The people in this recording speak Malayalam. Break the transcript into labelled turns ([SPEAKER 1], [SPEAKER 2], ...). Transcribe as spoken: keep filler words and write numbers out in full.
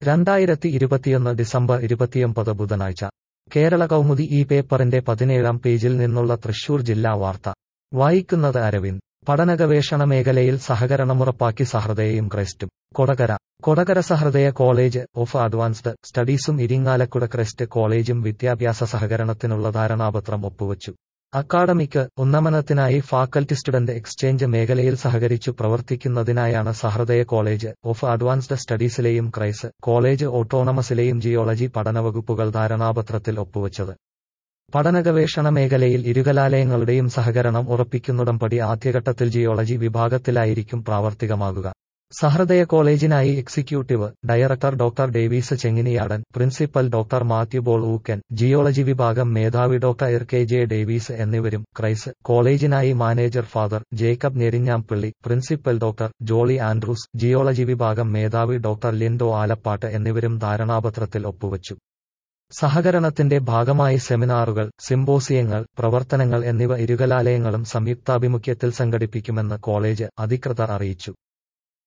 [SPEAKER 1] രണ്ടായിരത്തി ഇരുപത്തിയൊന്ന് ഡിസംബർ ഇരുപത്തിയൊമ്പത് ബുധനാഴ്ച കേരള കൗമുദി ഈ പേപ്പറിന്റെ പതിനേഴാം പേജിൽ നിന്നുള്ള തൃശൂർ ജില്ലാ വാർത്ത വായിക്കുന്നത് അരവിന്ദ്. പഠനഗവേഷണ മേഖലയിൽ സഹകരണമുറപ്പാക്കി സഹൃദയയും ക്രൈസ്റ്റും. Kodakara Kodakara Sahrudaya college of advanced സ്റ്റഡീസും ഇരിങ്ങാലക്കുട ക്രൈസ്റ്റ് കോളേജും വിദ്യാഭ്യാസ സഹകരണത്തിനുള്ള ധാരണാപത്രം ഒപ്പുവച്ചു. അക്കാഡമിക് ഉന്നമനത്തിനായി ഫാക്കൽറ്റി സ്റ്റുഡന്റ് എക്സ്ചേഞ്ച് മേഖലയിൽ സഹകരിച്ചു പ്രവർത്തിക്കുന്നതിനായാണ് സഹൃദയ കോളേജ് ഓഫ് അഡ്വാൻസ്ഡ് സ്റ്റഡീസിലെയും ക്രൈസ് കോളേജ് ഓട്ടോണമസിലെയും ജിയോളജി പഠനവകുപ്പുകൾ ധാരണാപത്രത്തിൽ ഒപ്പുവച്ചത്. പഠനഗവേഷണ മേഖലയിൽ ഇരുകലാലയങ്ങളുടെയും സഹകരണം ഉറപ്പിക്കുന്നുടമ്പടി ആദ്യഘട്ടത്തിൽ ജിയോളജി വിഭാഗത്തിലായിരിക്കും പ്രാവർത്തികമാകുക. സഹൃദയ കോളേജിനായി executive director doctor Davis Chenginiyadan, principal doctor Mathew ബോൾ ഊക്കൻ, ജിയോളജി വിഭാഗം മേധാവി ഡോക്ടർ കെ ജെ ഡേവീസ് എന്നിവരും, ക്രൈസ് കോളേജിനായി manager father Jacob Njerinjampilly, principal doctor Jolly Andrews, geology വിഭാഗം മേധാവി ഡോക്ടർ ലിൻഡോ ആലപ്പാട്ട് എന്നിവരും ധാരണാപത്രത്തിൽ ഒപ്പുവച്ചു. സഹകരണത്തിന്റെ ഭാഗമായി സെമിനാറുകൾ, സിംപോസിയങ്ങൾ, പ്രവർത്തനങ്ങൾ എന്നിവ ഇരുകലാലയങ്ങളും സംയുക്താഭിമുഖ്യത്തിൽ സംഘടിപ്പിക്കുമെന്ന് കോളേജ് അധികൃതർ അറിയിച്ചു.